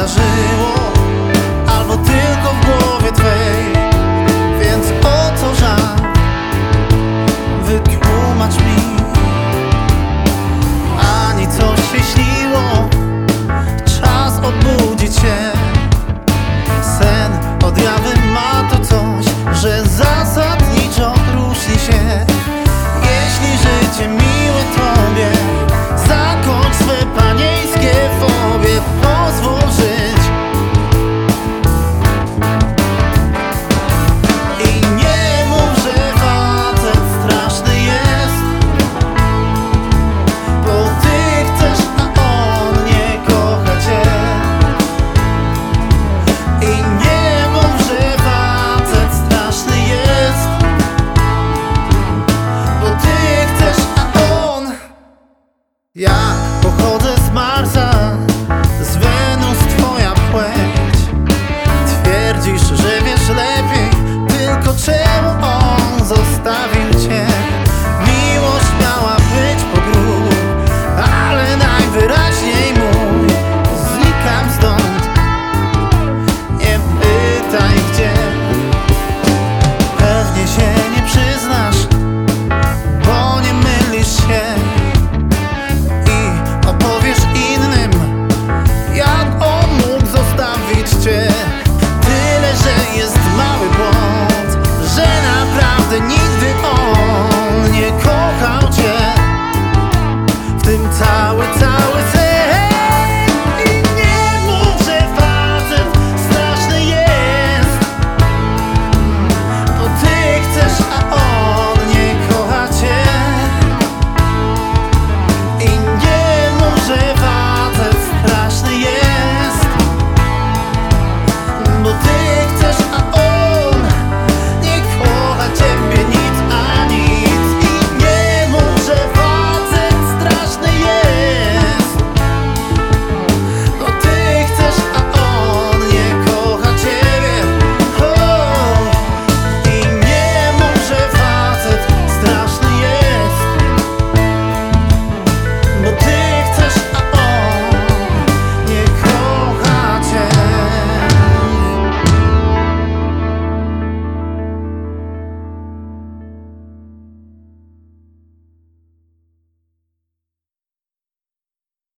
zdarzyło, albo tylko w głowie twej. Więc o co żal? Wytłumacz mi. Ani coś się śniło, czas obudzić się. Sen od jawy ma to coś, że zasadniczo różni się. Jeśli życie miłe tobie, zakończ swe panieńskie fobie. Pozwól żyć i nie mów, że facet straszny jest, bo ty chcesz, a on nie kocha cię. I nie mów, że facet straszny jest, bo ty chcesz, a on... Ja